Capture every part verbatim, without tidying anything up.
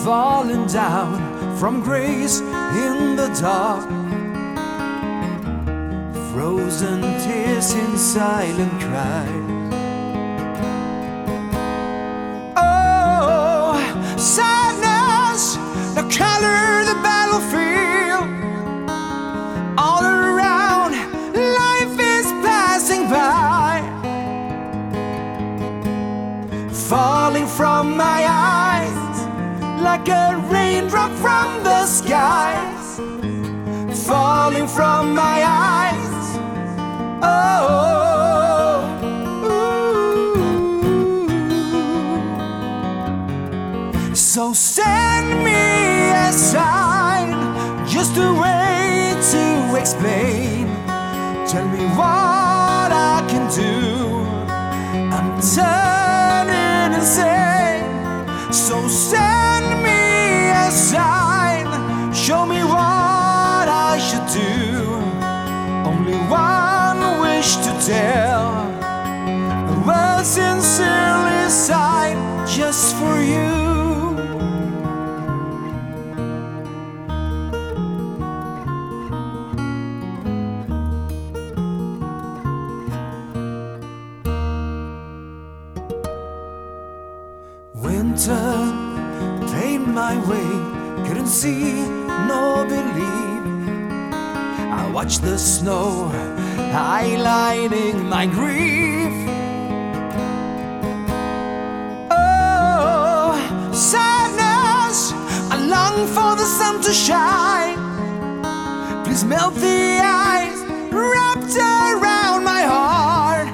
falling down from grace in the dark, frozen tears in silent cries. Oh, sadness, now color the battlefield. All around, life is passing by, falling from my eyes like a raindrop from the skies, falling from my eyes. Oh, ooh. So send me a sign, just a way to explain. Tell me what I can do. I'm turning insane. So send me a sign, show me what I should do. Only one wish to tell, a word sincerely signed just for you. Winter pained my way, couldn't see nor believe. I watched the snow highlighting my grief. Oh, sadness, I long for the sun to shine. Please melt the ice wrapped around my heart,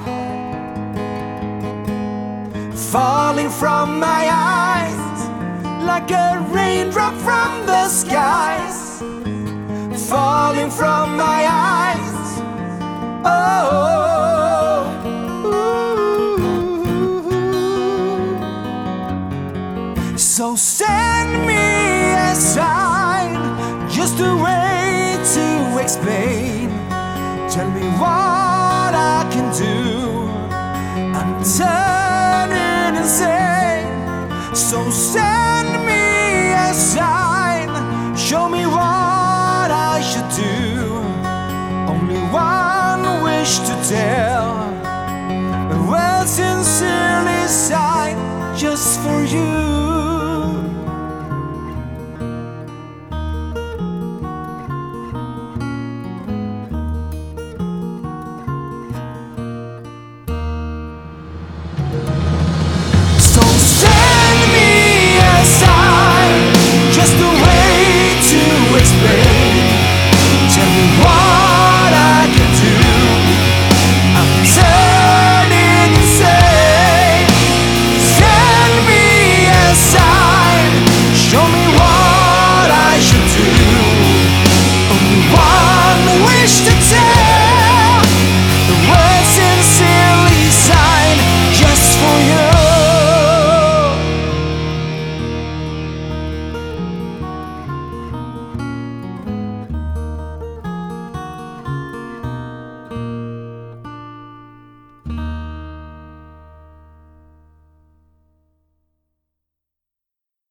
falling from my eyes like a raindrop from the skies, falling from my eyes. Oh, ooh. So send me a sign, just a way to explain. Tell me what I can do. I'm turning insane. So send me a sign, show me what I should do. Only one wish to tell,